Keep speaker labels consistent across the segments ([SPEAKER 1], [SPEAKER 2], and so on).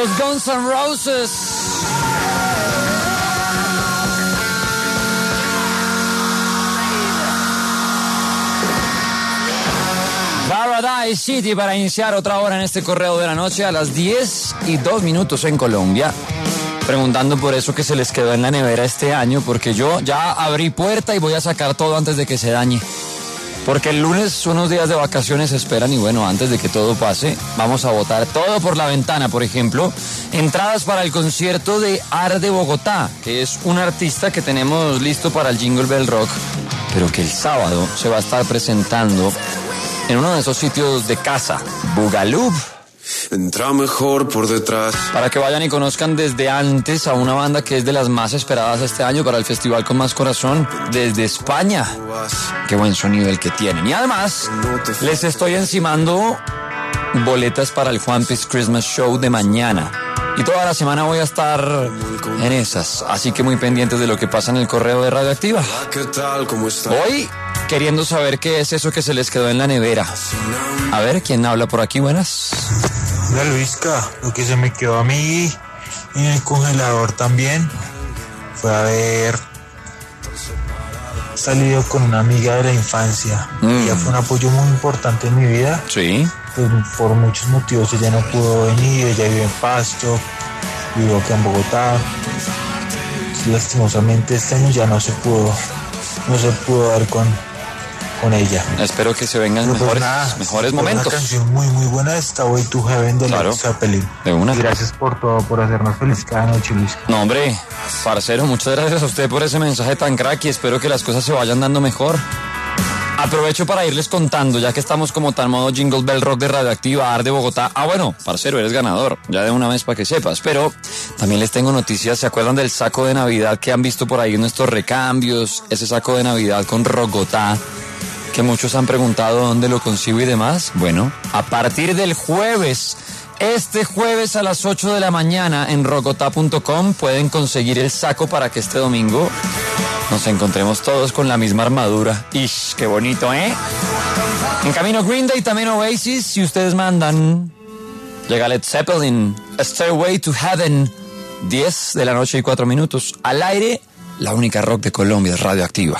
[SPEAKER 1] los Guns N' Roses. Paradise City para iniciar otra hora en este correo de la noche a las 10:02 en Colombia. Preguntando por eso que se les quedó en la nevera este año, porque yo ya abrí puerta y voy a sacar todo antes de que se dañe. Porque el lunes unos días de vacaciones esperan y bueno, antes de que todo pase, vamos a botar todo por la ventana. Por ejemplo, entradas para el concierto de Arde Bogotá, que es un artista que tenemos listo para el Jingle Bell Rock, pero que el sábado se va a estar presentando en uno de esos sitios de casa, Bugalú.
[SPEAKER 2] Entra mejor por detrás.
[SPEAKER 1] Para que vayan y conozcan desde antes a una banda que es de las más esperadas este año para el festival con más corazón, desde España. Qué buen sonido el que tienen. Y además, les estoy encimando boletas para el Juanpi's Christmas Show de mañana. Y toda la semana voy a estar en esas. Así que muy pendientes de lo que pasa en el correo de Radioactiva.
[SPEAKER 2] ¿Qué tal? ¿Cómo está?
[SPEAKER 1] Hoy, queriendo saber qué es eso que se les quedó en la nevera. A ver, ¿quién habla por aquí? Buenas.
[SPEAKER 3] Hola Luisca, lo que se me quedó a mí en el congelador también fue haber salido con una amiga de la infancia. Ella fue un apoyo muy importante en mi vida.
[SPEAKER 1] Sí.
[SPEAKER 3] Pues, por muchos motivos ella no pudo venir, ella vive en Pasto, vivo acá en Bogotá. Lastimosamente este año ya no se pudo dar con ella.
[SPEAKER 1] Espero que se vengan mejores momentos.
[SPEAKER 3] Una canción muy muy buena, está Way to Heaven de Led Zeppelin.
[SPEAKER 1] De una.
[SPEAKER 3] Y gracias por todo, por hacernos feliz cada noche, Luis.
[SPEAKER 1] No, hombre, parcero, muchas gracias a usted por ese mensaje tan crack y espero que las cosas se vayan dando mejor. Aprovecho para irles contando, ya que estamos como tal modo Jingle Bell Rock de Radioactiva, Arde Bogotá. Ah, bueno, parcero, eres ganador, ya de una vez para que sepas. Pero también les tengo noticias. ¿Se acuerdan del saco de Navidad que han visto por ahí en nuestros recambios? Ese saco de Navidad con Rogotá, que muchos han preguntado dónde lo consigo y demás. Bueno, a partir del jueves, este jueves a las 8 de la mañana en rogotá.com pueden conseguir el saco para que este domingo nos encontremos todos con la misma armadura. ¡Ish! ¡Qué bonito, eh! En camino Green Day, también Oasis, si ustedes mandan. Llega Led Zeppelin, A Stairway to Heaven, 10:04 al aire, la única rock de Colombia es Radioactiva.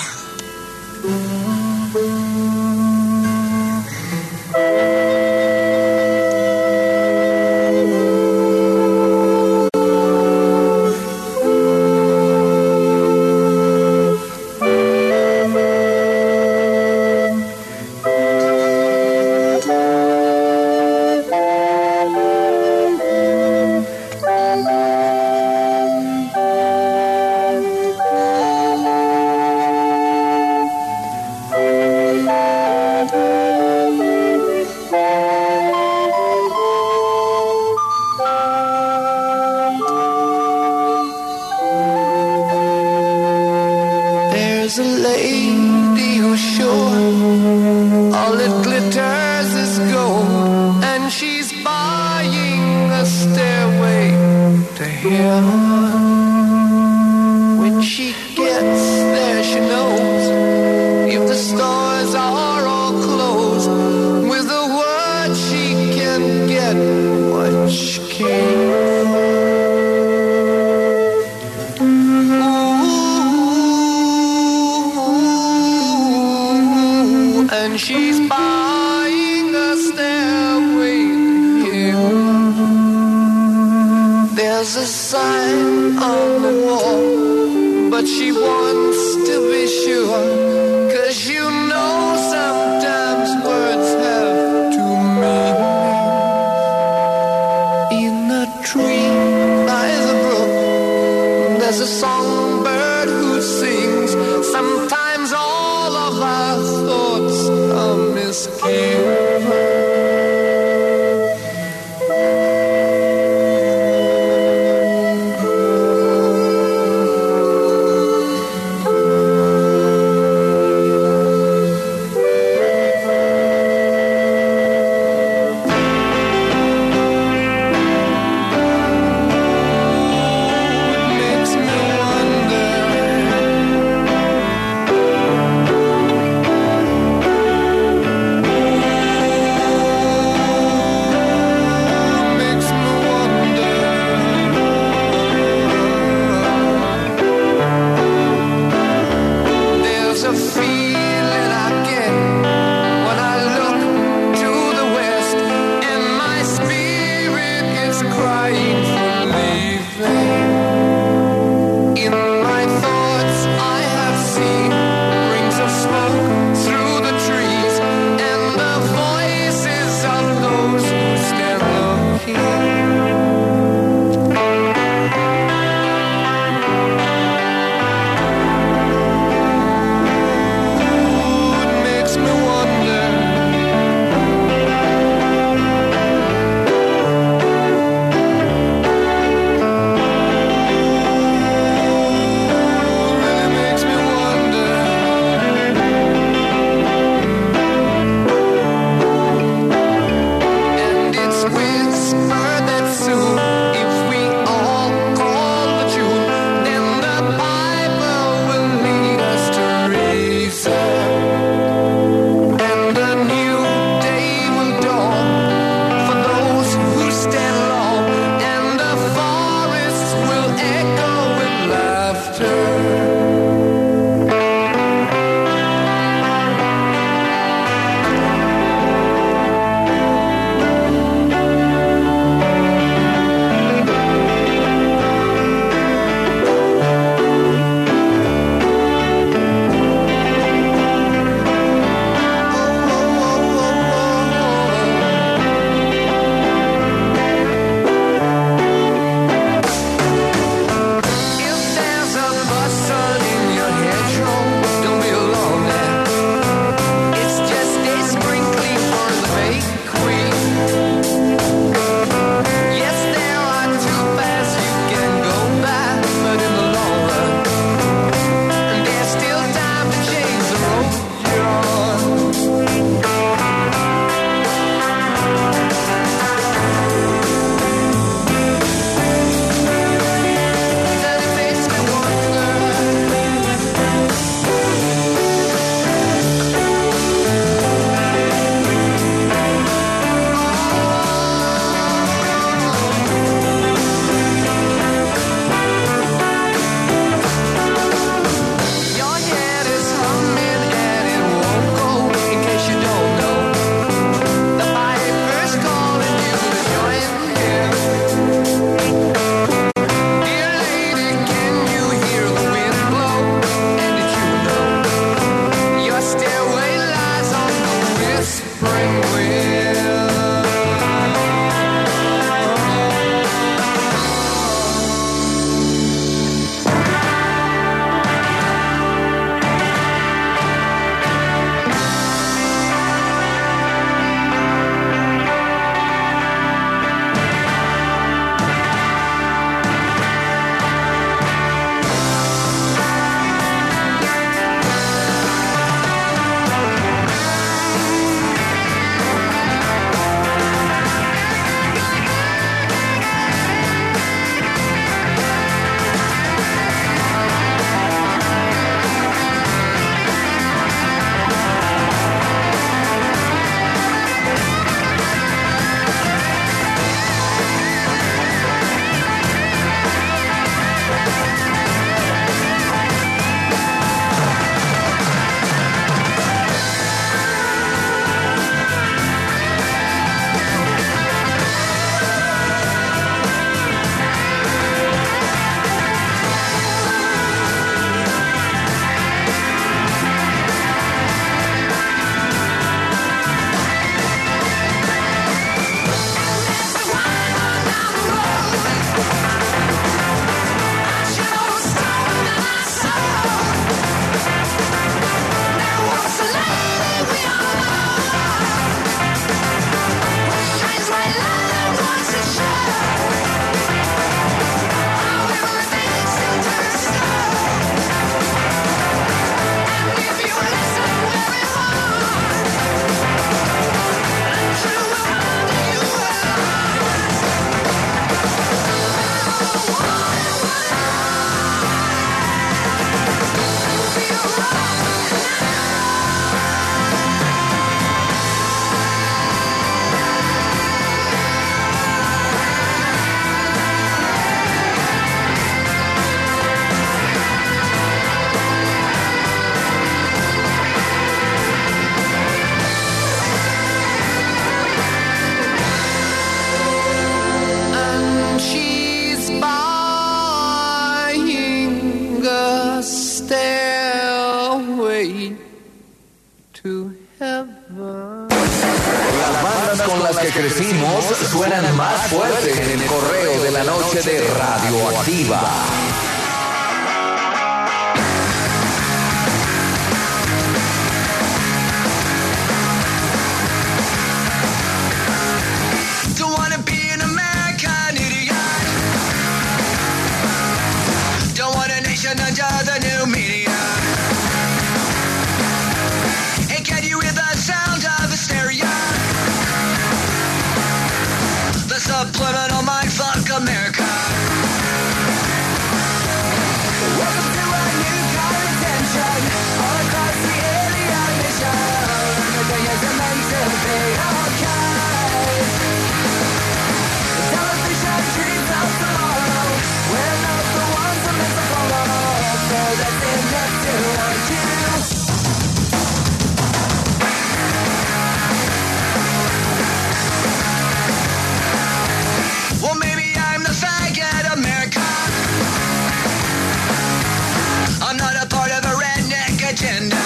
[SPEAKER 4] crecimos suenan más fuerte en el correo de la noche de Radioactiva.
[SPEAKER 5] Under the new media. Hey, can you hear the sound of hysteria? The subliminal mindfuck America. Welcome to a new kind of tension all across the alien mission. Everything is meant to be okay. Television dreams of tomorrow. We're not the ones who meant to follow. That's enough to want you. Well, maybe I'm the faggot America. I'm not a part of a redneck agenda.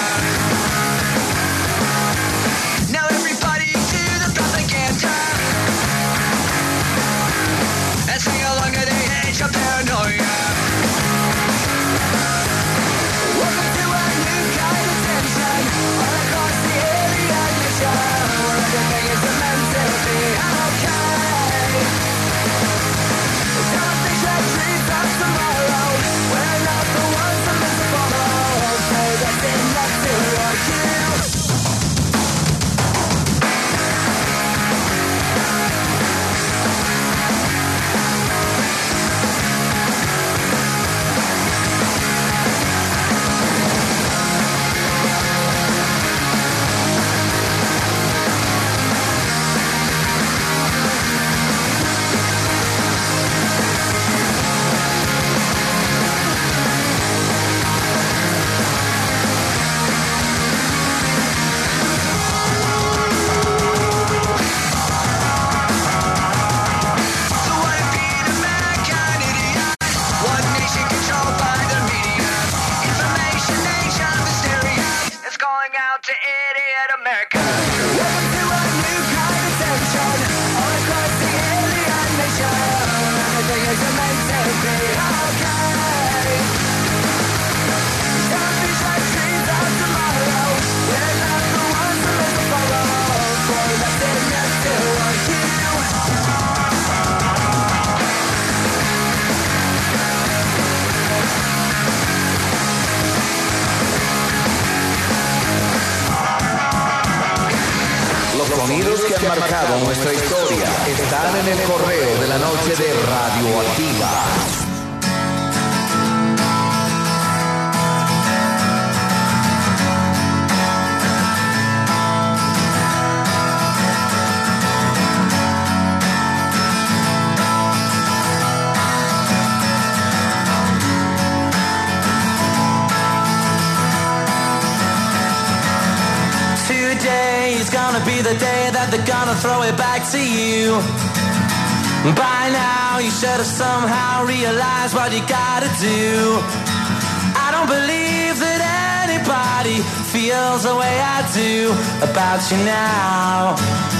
[SPEAKER 5] Now everybody to the propaganda and sing along to the age of paranoia. Welcome to a new kind of tension all across the alien mission, where everything is meant to be okay. Television dreams of tomorrow. We're not the ones who meant to follow. So that's enough to want you. To idiot America. Welcome to a new kind of tension all across the alien nation. Everything is meant to be okay. Television dreams of tomorrow. We're not the ones who meant to follow. For that's enough to want you.
[SPEAKER 4] Los sonidos que han marcado nuestra historia están en el correo de la noche de Radioactiva.
[SPEAKER 5] Today's gonna be the day that they're gonna throw it back to you. By now you should have somehow realized what you gotta do. I don't believe that anybody feels the way I do about you now.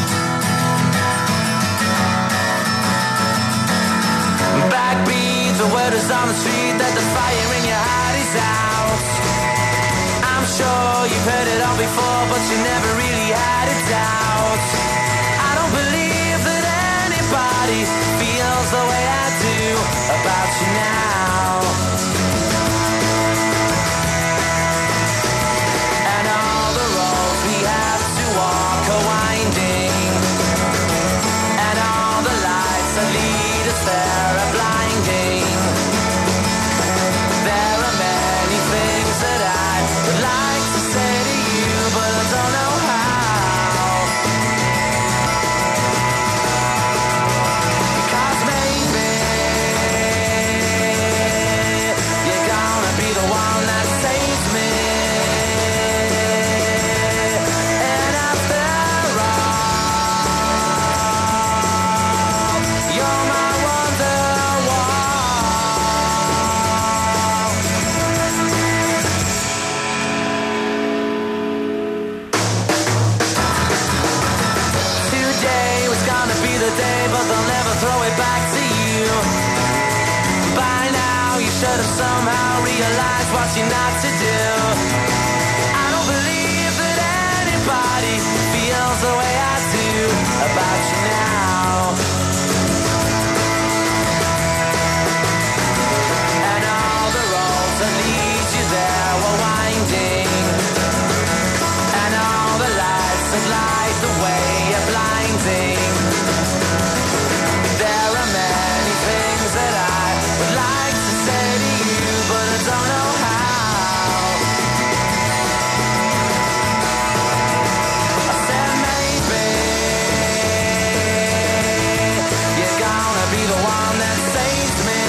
[SPEAKER 5] Backbeat, the word is on the street that the fire in your heart is out. I'm sure you've heard it all before, but you never really had a doubt. I don't believe that anybody feels the way I do about you now. And all the roads we have to walk are winding, and all the lights that lead us there are blinding. should have somehow realized what you're not to do. I don't believe that anybody feels the way I do about you now. And all the roads that lead you there were winding, and all the lights that light the way are blinding. There are many things that I would like to say to you, but I don't know how. I said maybe you're gonna be the one that saves me.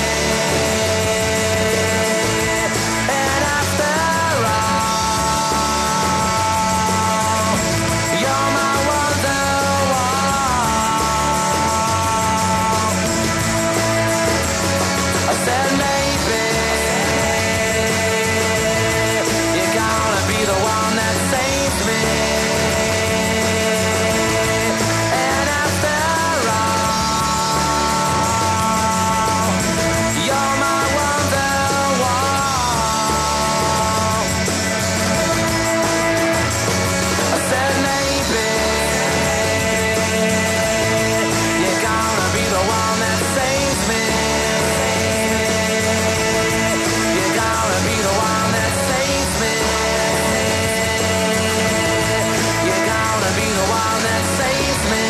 [SPEAKER 5] And after all, you're my wonderwall. I said maybe you're gonna be the one that saves me. And after all, you're my wonderwall. I said maybe you're gonna be the one that saves me. You're gonna be the one that saves me. You're gonna be the one that saves me.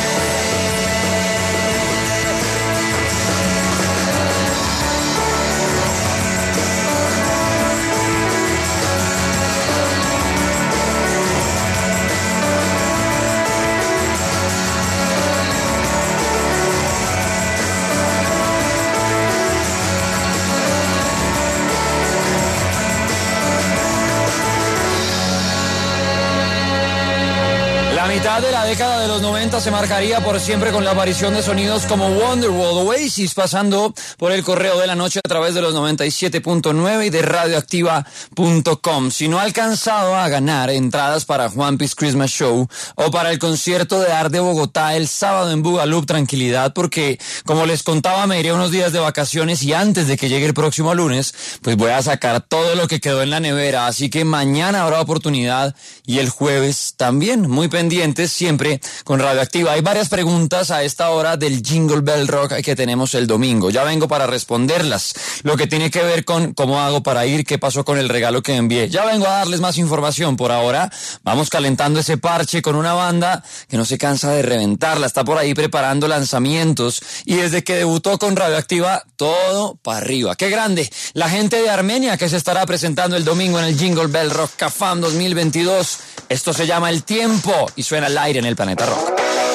[SPEAKER 1] La mitad de la década de los 90 se marcaría por siempre con la aparición de sonidos como Wonderwall, Oasis, pasando por el correo de la noche a través de los 97.9 y de radioactiva.com. Si no ha alcanzado a ganar entradas para Juanpi's Christmas Show o para el concierto de Art de Bogotá el sábado en Bugaloop, tranquilidad, porque como les contaba, me iré unos días de vacaciones y antes de que llegue el próximo lunes, pues voy a sacar todo lo que quedó en la nevera, así que mañana habrá oportunidad y el jueves también, muy pendientes siempre con Radioactiva. Hay varias preguntas a esta hora del Jingle Bell Rock que tenemos el domingo. Ya vengo para responderlas. Lo que tiene que ver con cómo hago para ir, qué pasó con el regalo que envié. Ya vengo a darles más información. Por ahora vamos calentando ese parche con una banda que no se cansa de reventarla. Está por ahí preparando lanzamientos y desde que debutó con Radioactiva, todo para arriba. ¡Qué grande! La gente de Armenia que se estará presentando el domingo en el Jingle Bell Rock Cafam 2022. Esto se llama El Tiempo y suena al aire en el Planeta Rock.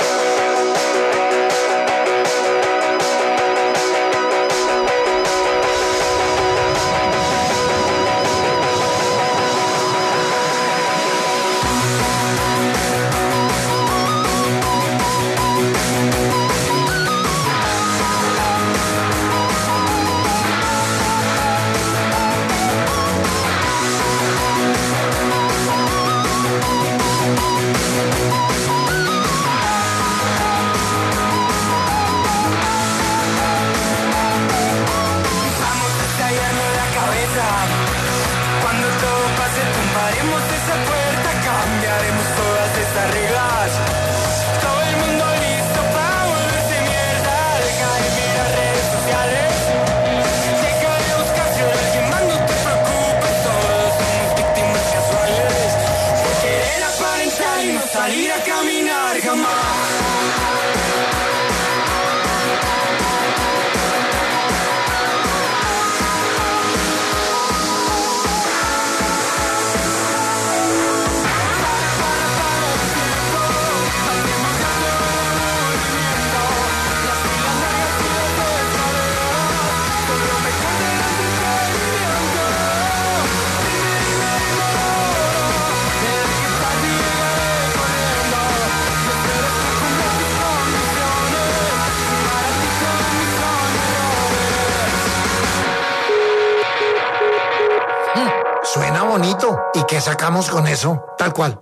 [SPEAKER 6] Suena bonito. ¿Y qué sacamos con eso? Tal cual.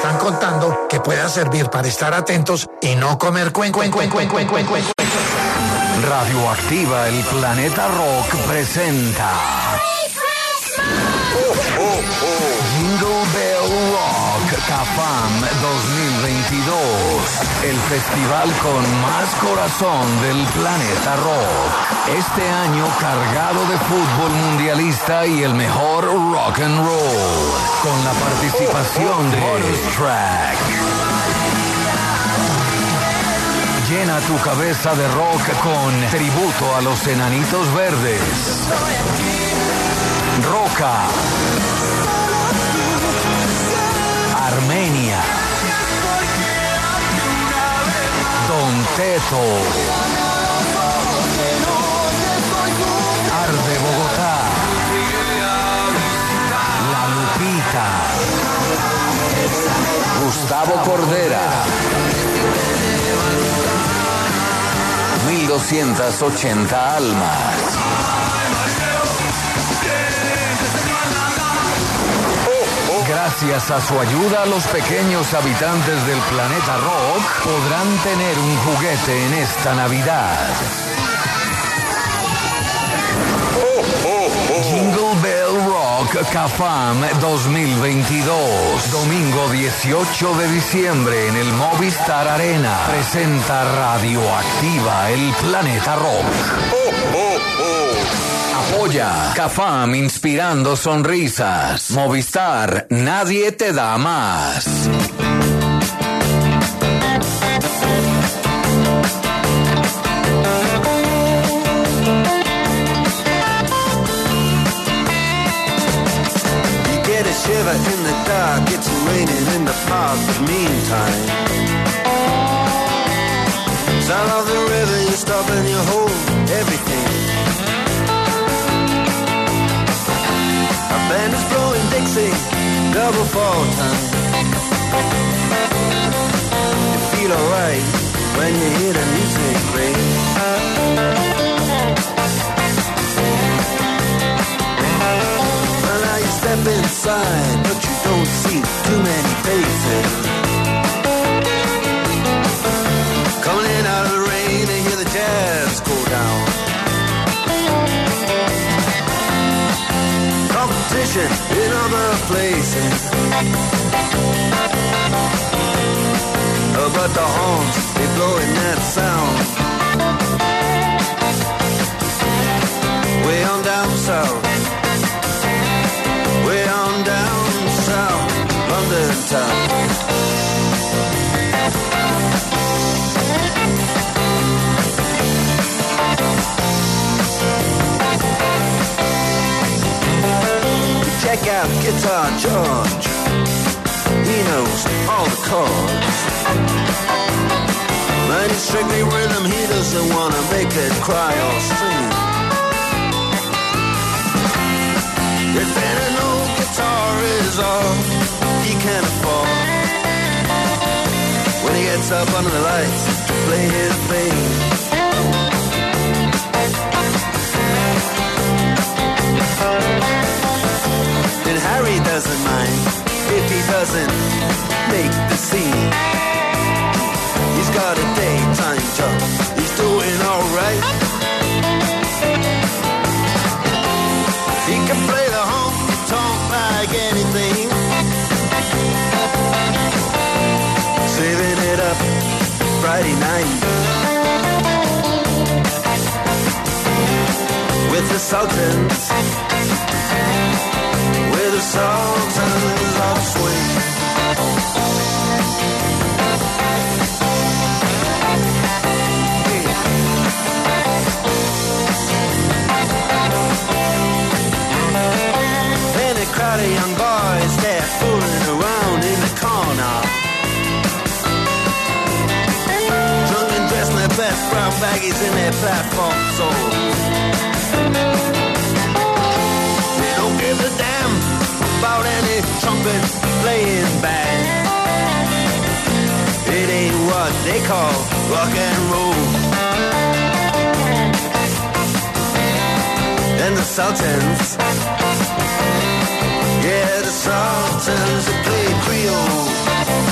[SPEAKER 6] están contando que pueda servir para estar atentos y no comer cuen.
[SPEAKER 4] Radioactiva, el Planeta Rock presenta Jingle Bell Rock CAFAM 2022, el festival con más corazón del planeta rock. Este año cargado de fútbol mundialista y el mejor rock and roll, con la participación de Bonus Track. Llena tu cabeza de rock con tributo a los Enanitos Verdes, Roca, Armenia, Don Teto, Arde Bogotá, La Lupita, Gustavo Cordera, 1280 almas. Gracias a su ayuda, los pequeños habitantes del planeta rock podrán tener un juguete en esta Navidad. Jingle Bell Rock CAFAM 2022, domingo 18 de diciembre en el Movistar Arena. Presenta Radioactiva, el Planeta Rock. Apoya CAFAM, inspirando sonrisas. Movistar, nadie te da más.
[SPEAKER 2] Shiver in the dark, it's raining in the park, but meantime, south of the river you stop and you hold everything. A band is blowing Dixie, double fall time. You feel alright when you hear the music ring. Step inside, but you don't see too many faces. Coming in out of the rain and hear the jazz go down. Competition in other places, but the horns, they blowing that sound. Way on down south, way on down south, London town. Check out Guitar George, he knows all the chords. But it's strictly rhythm, he doesn't want to make it cry or sing. If any old guitar is all he can afford, when he gets up under the lights to play his thing, then Harry doesn't mind if he doesn't make the scene. He's got a daytime job, he's doing alright. He can play the honky-tonk like anything, saving it up Friday night with the Sultans, with the Sultans of Swing. Crowd of young boys, they're fooling around in the corner, drunk and dressed in their best brown baggies in their platform soles. They don't give a damn about any trumpet playing band. It ain't what they call rock and roll. And the Sultans, yeah, the Sultans that play Creole.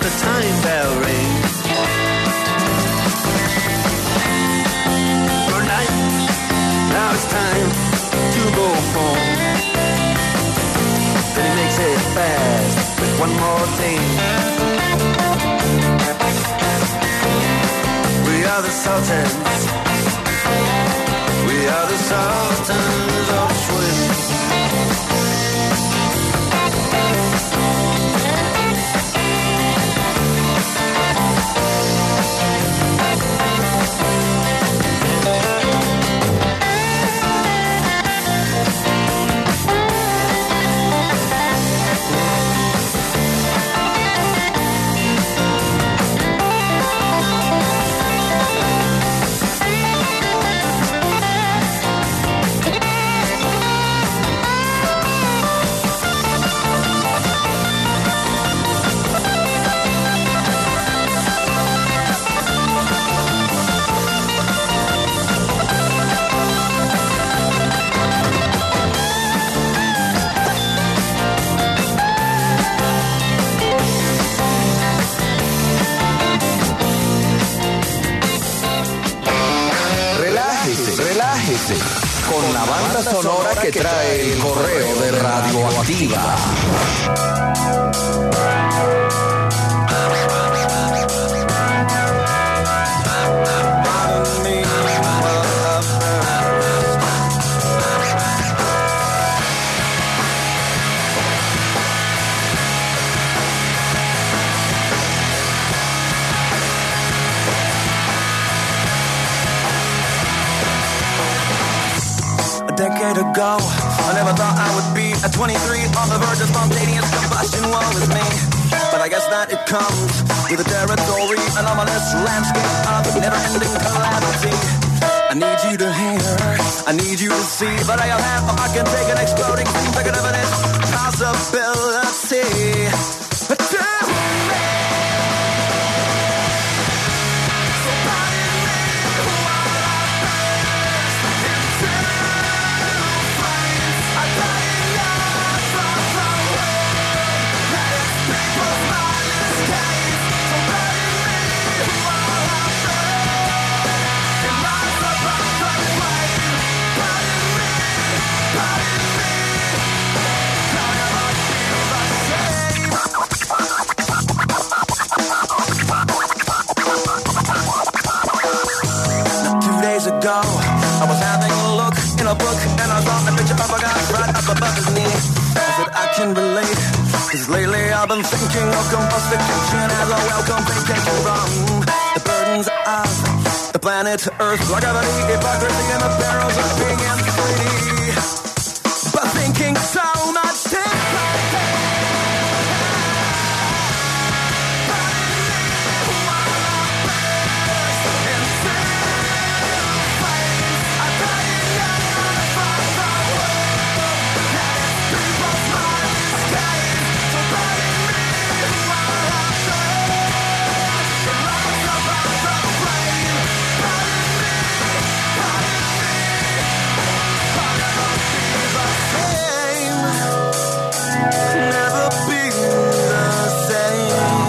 [SPEAKER 2] the time bell rings. Good night, now it's time to go home. Then he makes it fast with one more thing. We are the Sultans. We are the Sultans of Swing.
[SPEAKER 4] Con la banda sonora que trae el correo de Radioactiva.
[SPEAKER 5] A decade ago, I never thought I would be at 23 on the verge of spontaneous combustion. Woe is me, but I guess that it comes with the territory, an ominous landscape of never-ending calamity. I need you to hear, I need you to see, but I have I can take an exploding thing bigger than its possibility. But tell me, so pardon me while I burst into flames. I got enough from the world that its people's mindless gaze. So pardon me while I burst and rise above the flame. Pardon me, pardon me. Now I must be the same. 2 days ago, I was having a look in a book and I saw a picture of a guy right up above his knee. I said I can relate, 'cause lately I've been thinking of combustification as a welcome vacation from the burdens of the planet Earth. Like gravity, hypocrisy, and the perils of being in 3D. But thinking so much never be the same.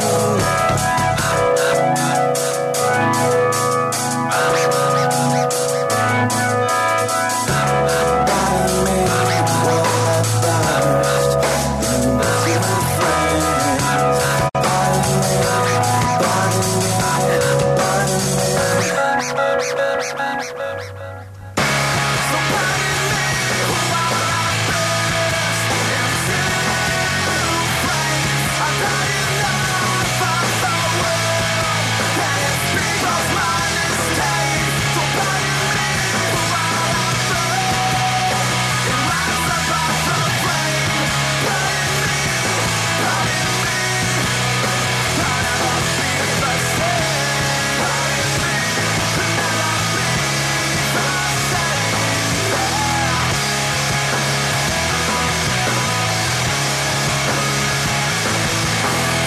[SPEAKER 5] Pardon me while I burst into flames. Pardon me, pardon me, pardon me. So pardon me while I burst into flames. I've had enough of the world and its people's mindless gaze. So pardon me while I burst and rise above the flame. Pardon me, pardon me. I'll never be the same. Pardon me, never be the same.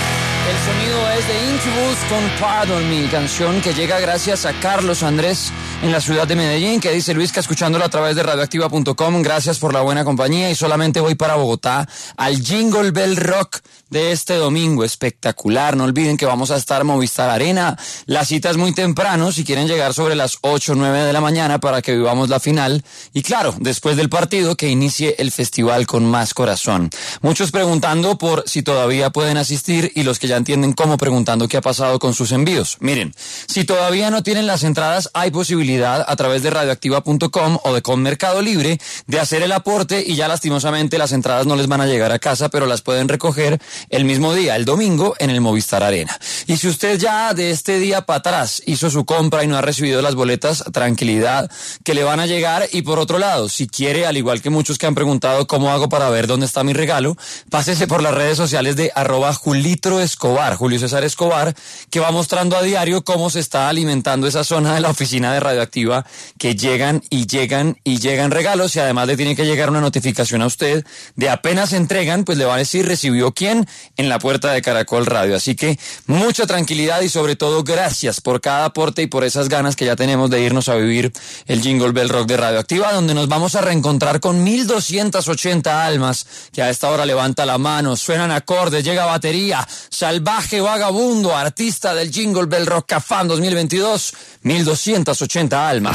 [SPEAKER 1] El sonido es de Incubus con Pardon Me, canción que llega gracias a Carlos Andrés en la ciudad de Medellín, que dice Luisca, escuchándolo a través de radioactiva.com, gracias por la buena compañía y solamente voy para Bogotá al Jingle Bell Rock de este domingo, espectacular. No olviden que vamos a estar en Movistar Arena. La cita es muy temprano, si quieren llegar sobre las 8 o 9 de la mañana para que vivamos la final. Y claro, después del partido que inicie el festival con más corazón. Muchos preguntando por si todavía pueden asistir y los que ya entienden cómo preguntando qué ha pasado con sus envíos. Miren, si todavía no tienen las entradas, hay posibilidad a través de radioactiva.com o de con Mercado Libre de hacer el aporte y ya lastimosamente las entradas no les van a llegar a casa, pero las pueden recoger el mismo día, el domingo, en el Movistar Arena. Y si usted ya de este día para atrás hizo su compra y no ha recibido las boletas, tranquilidad, que le van a llegar. Y por otro lado, si quiere, al igual que muchos que han preguntado cómo hago para ver dónde está mi regalo, pásese por las redes sociales de @Julitro Escobar, Julio César Escobar, que va mostrando a diario cómo se está alimentando esa zona de la oficina de Radioactiva, que llegan y llegan y llegan regalos, y además le tiene que llegar una notificación a usted de apenas se entregan, pues le va a decir recibió quién en la puerta de Caracol Radio. Así que mucha tranquilidad y sobre todo gracias por cada aporte y por esas ganas que ya tenemos de irnos a vivir el Jingle Bell Rock de Radioactiva, donde nos vamos a reencontrar con 1280 almas que a esta hora levanta la mano, suenan acordes, llega batería, salvaje vagabundo, artista del Jingle Bell Rock Cafam 2022, 1280 almas.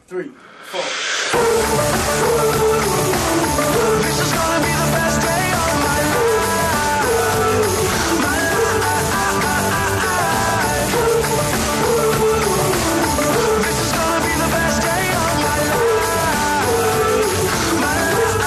[SPEAKER 2] 3, 4. This is gonna be the best day of my life. My life. This is gonna be the best day of my life. My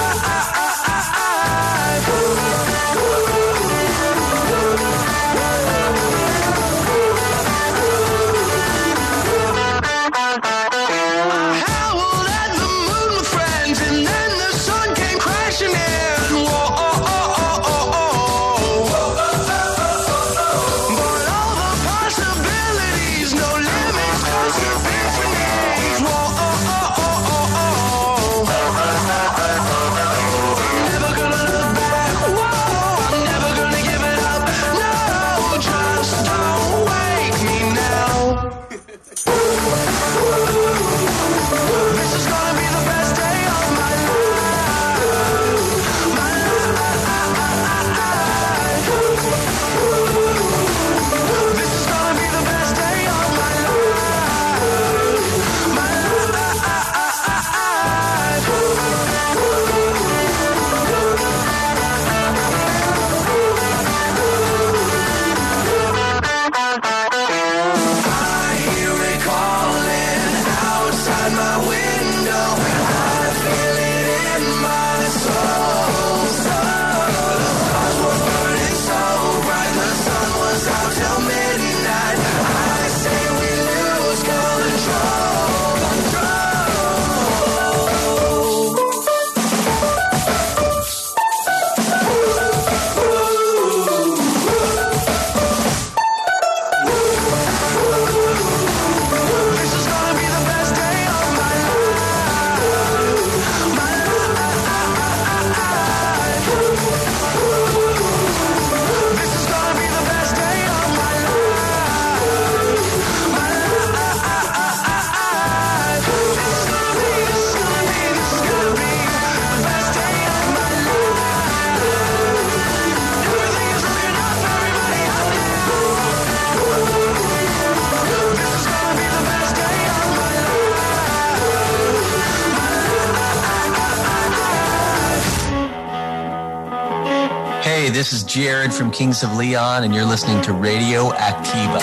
[SPEAKER 7] This is Jared from Kings of Leon, and you're listening to Radio Activa.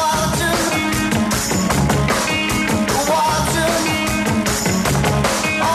[SPEAKER 2] I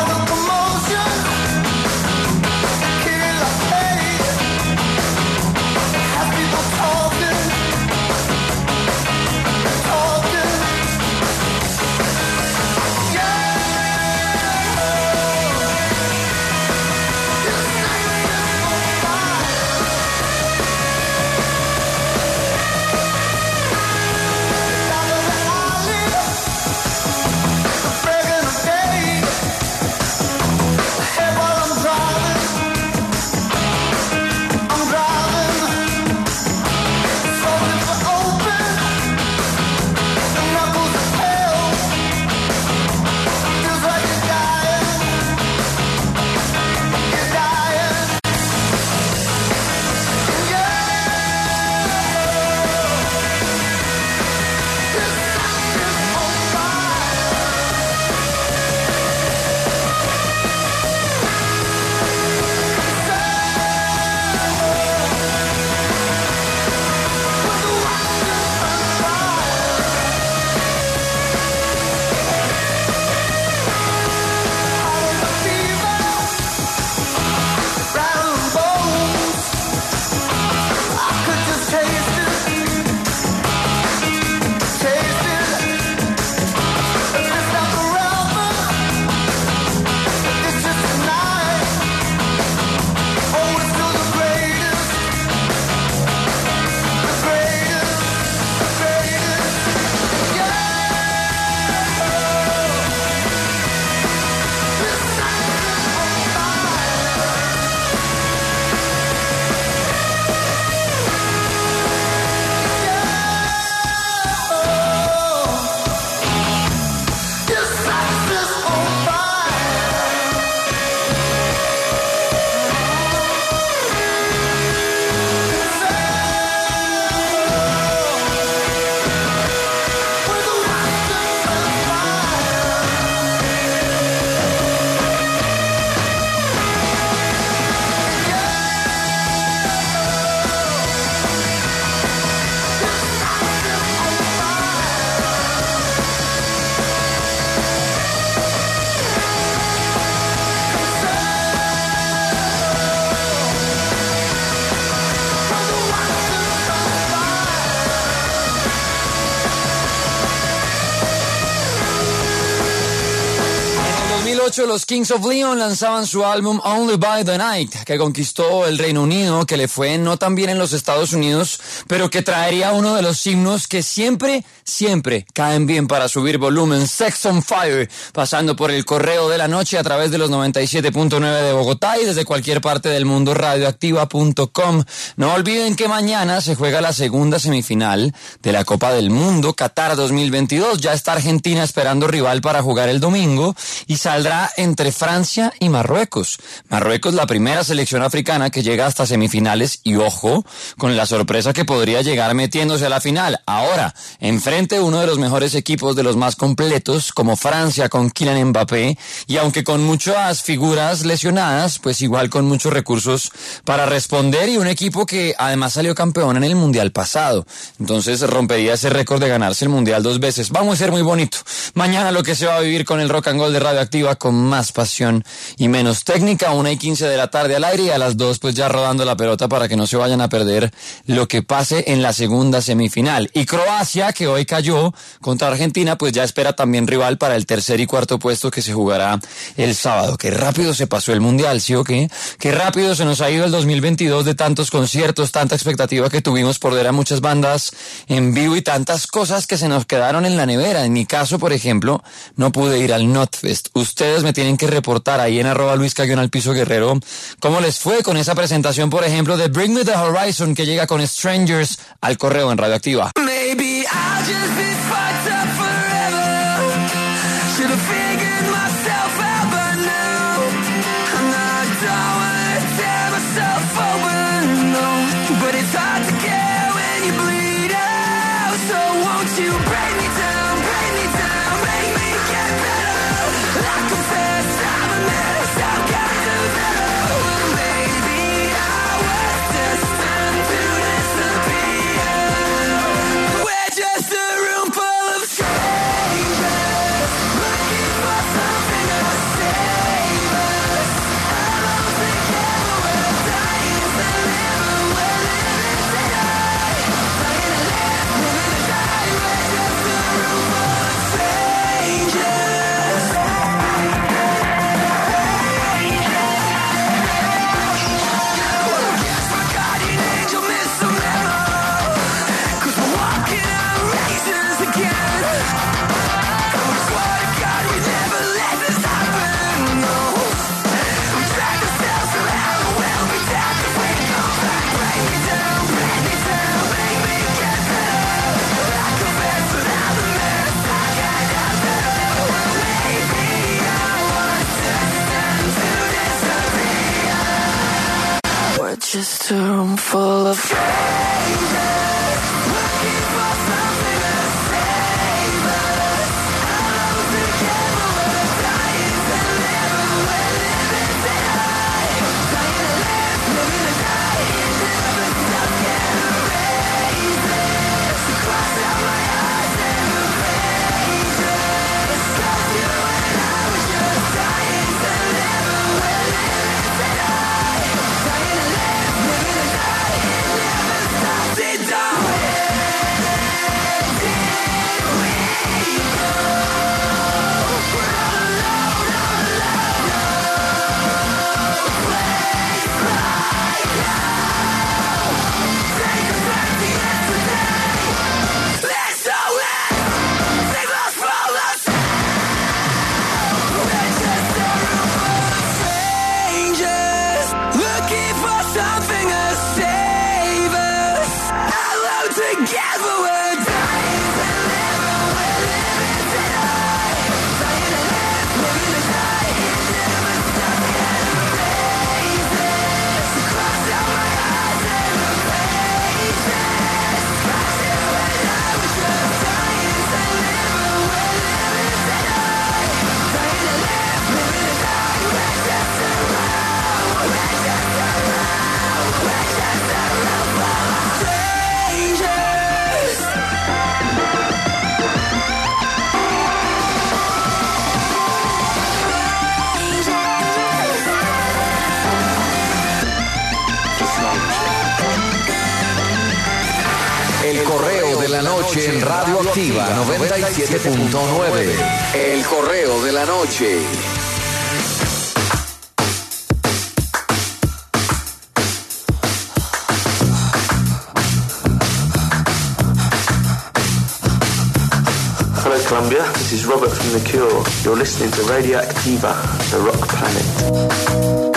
[SPEAKER 1] 2008 los Kings of Leon lanzaban su álbum Only by the Night, que conquistó el Reino Unido, que le fue no tan bien en los Estados Unidos, pero que traería uno de los himnos que siempre caen bien para subir volumen, Sex on Fire, pasando por el Correo de la Noche a través de los 97.9 de Bogotá y desde cualquier parte del mundo, radioactiva.com. No olviden que mañana se juega la segunda semifinal de la Copa del Mundo Qatar 2022. Ya está Argentina esperando rival para jugar el domingo y saldrá entre Francia y Marruecos. Marruecos, la primera selección africana que llega hasta semifinales y ojo con la sorpresa que podría llegar metiéndose a la final. Ahora, enfrente uno de los mejores equipos, de los más completos, como Francia con Kylian Mbappé, y aunque con muchas figuras lesionadas, pues igual con muchos recursos para responder, y un equipo que además salió campeón en el Mundial pasado. Entonces rompería ese récord de ganarse el Mundial 2 veces. Vamos a ser muy bonito. Mañana lo que se va a vivir con el Rock and Roll de Radioactiva, con más pasión y menos técnica, 1:15 de la tarde al aire, y a las 2 pues ya rodando la pelota para que no se vayan a perder lo que pase en la segunda semifinal. Y Croacia, que hoy cayó contra Argentina, pues ya espera también rival para el tercer y cuarto puesto que se jugará el sábado. Qué rápido se pasó el Mundial, ¿sí o qué? Qué rápido se nos ha ido el 2022 de tantos conciertos, tanta expectativa que tuvimos por ver a muchas bandas en vivo y tantas cosas que se nos quedaron en la nevera. En mi caso, por ejemplo, no pude ir al Notfest. Ustedes me tienen que reportar ahí en @Luis_Guerrero cómo les fue con esa presentación, por ejemplo, de Bring Me the Horizon, que llega con Strangers al correo en Radioactiva.
[SPEAKER 5] Maybe I'll just be fucked up forever. Should have figured myself out by now. And I don't wanna tear myself open, no. But it's hard to care when you bleed out. So won't you break me down, make me get better. I confess I'm a mess, I've got to better. Maybe I was destined to disappear. We're just a room full of strangers, looking for something to save us. Alone together we're dying to live, we're living today. Dying to live, living to die. We're just a room full of strangers. Guess my guardian angel missed the memo, 'cause we're walking on razors again. I swear to God we never let this happen, no. We drag ourselves around and we'll be dead if we go back. Break me down, make me get better. I confess that I'm a mess, I got better. Maybe I was destined to disappear. We're just a room full of strangers, looking for something to save us. Alone together we're dying to live, we're living today. Dying to live, living to die. Never stop, can't erase it. So cross out my eyes and erase it. 'Cause you and I were just dying to live, we're living today. Dying to live, living to die. Never stopped, it don't end. Did we go? We're all alone, no place like hell. Take us back to yesterday. Let's go in, save us from ourselves. We're just a room full of strangers, looking for something to save us. Alone together we're dying to live, we're living today. Dying to live, living to die. Never stop, can't erase it. So cross out my eyes and erase it. 'Cause you and I were just dying to live, we're living today. Dying to live, living to die. We're just a room, we're just a room, we're just a room full of strangers.
[SPEAKER 4] El correo de la noche en Radioactiva 97.9. El correo de la noche.
[SPEAKER 2] Columbia. This is Robert from The Cure. You're listening to Radioactiva, the rock planet.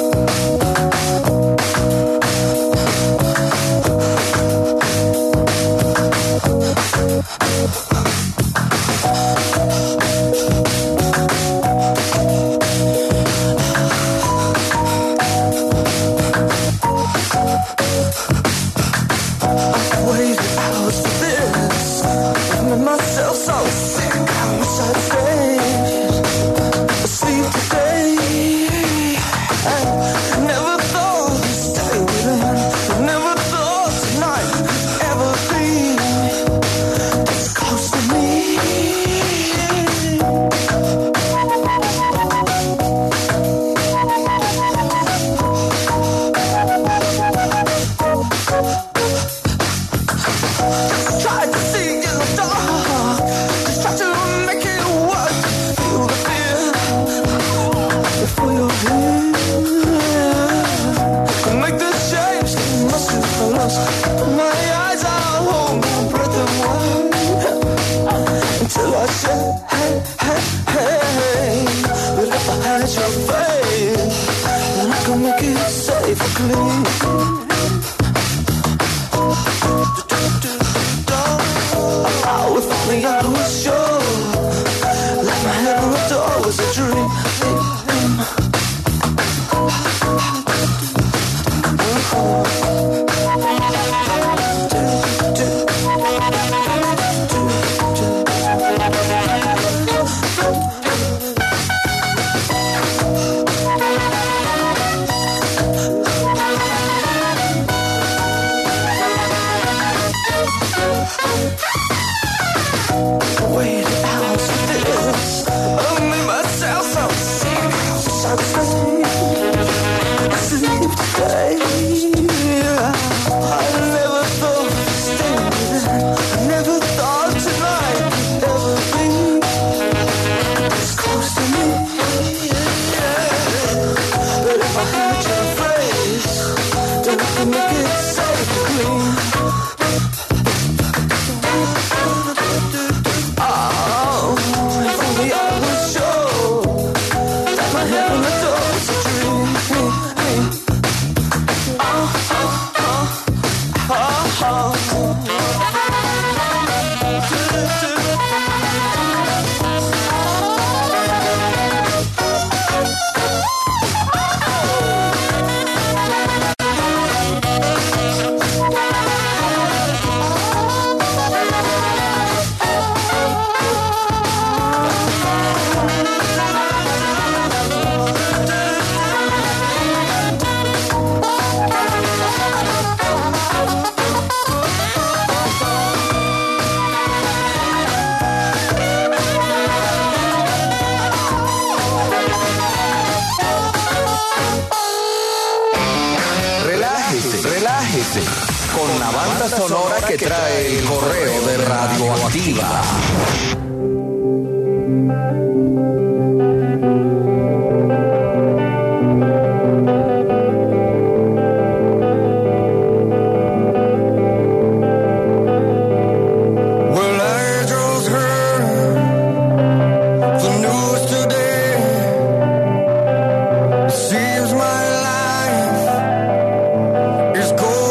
[SPEAKER 4] Con la banda sonora que trae el correo de Radioactiva.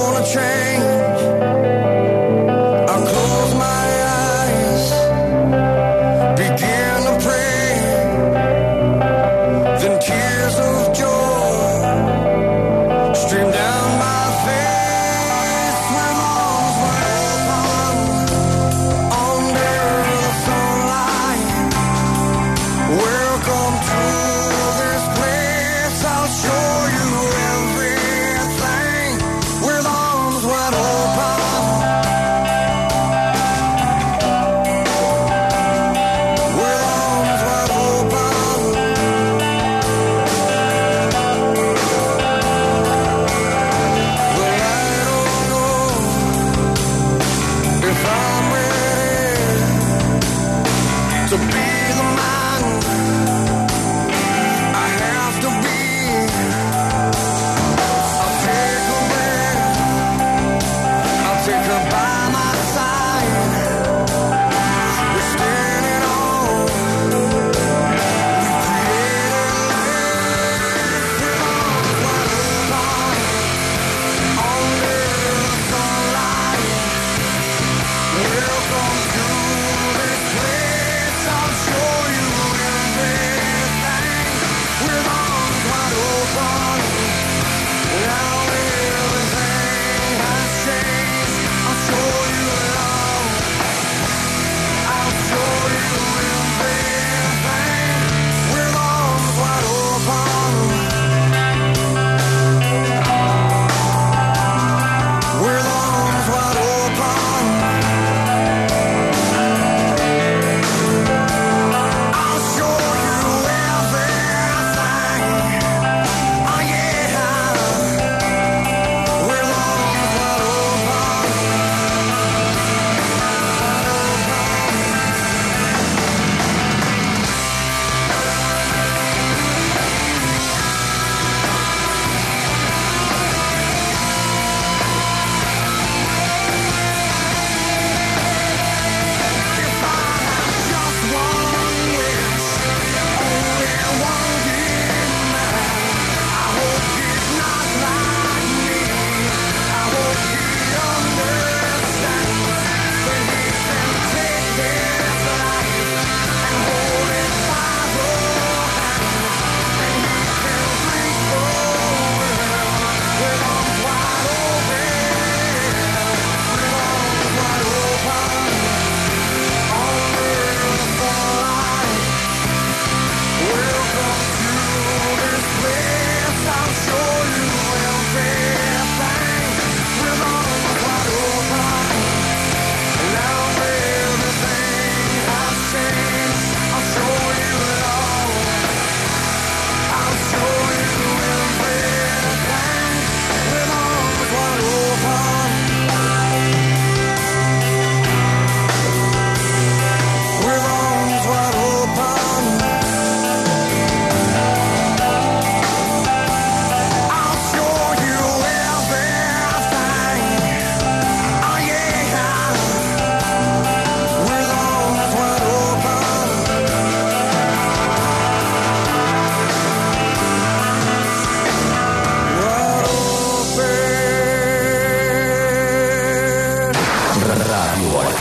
[SPEAKER 5] Change. I close my eyes.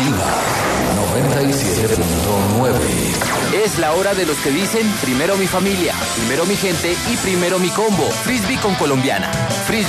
[SPEAKER 4] Radioactiva 97.9.
[SPEAKER 8] Es la hora de los que dicen primero mi familia, primero mi gente y primero mi combo. Frisbee con colombiana. Frisbee.